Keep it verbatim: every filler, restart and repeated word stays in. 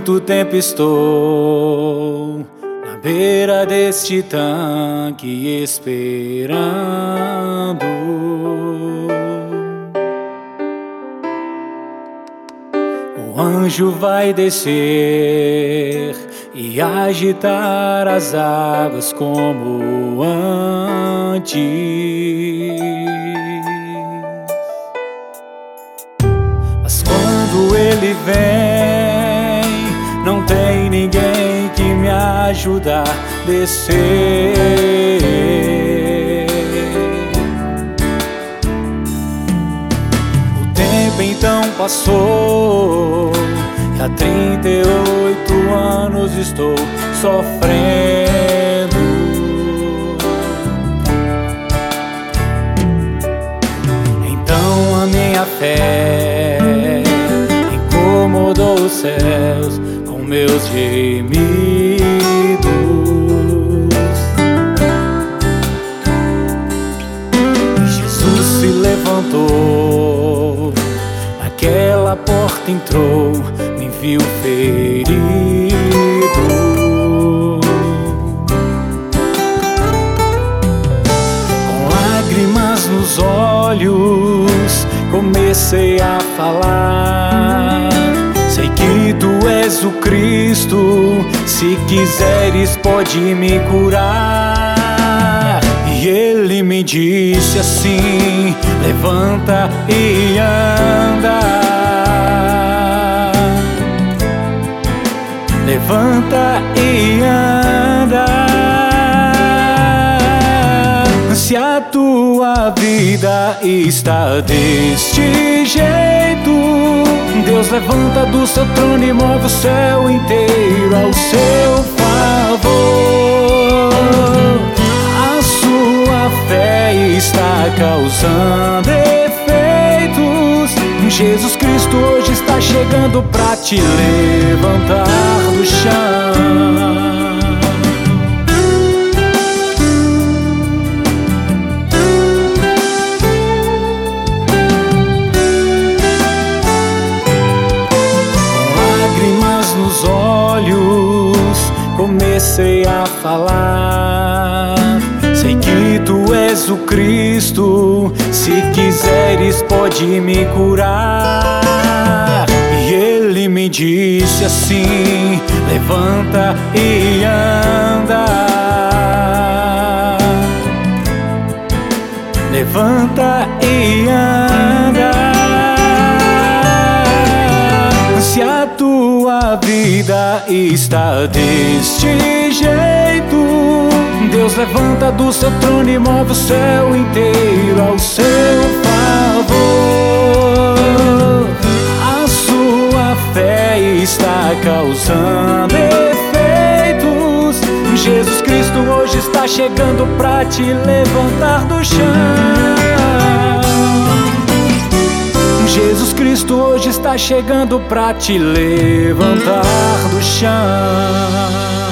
muito tempo estou na beira deste tanque esperando. O anjo vai descer e agitar as águas como antes. Mas quando ele vem, não tem ninguém que me ajude a descer. O tempo então passou e há trinta e oito anos estou sofrendo. Então a minha fé incomodou os céus com meus gemidos. Jesus se levantou, naquela porta entrou, me viu ferido. Com lágrimas nos olhos, comecei a falar: sei que tu és o Cristo, se quiseres pode me curar. E ele me disse assim: levanta e anda, levanta e anda. Se a tua vida está deste jeito, Deus levanta do seu trono e move o céu inteiro ao seu favor. A sua fé está causando efeitos. Jesus Cristo hoje está chegando pra te levantar do chão. Comecei a falar: sei que tu és o Cristo, se quiseres pode me curar. E ele me disse assim: levanta e anda, levanta e anda. Se a tua vida está deste jeito, Deus levanta do seu trono e move o céu inteiro ao seu favor. A sua fé está causando efeitos. Jesus Cristo hoje está chegando pra te levantar do chão. Jesus Cristo hoje está chegando pra te levantar do chão.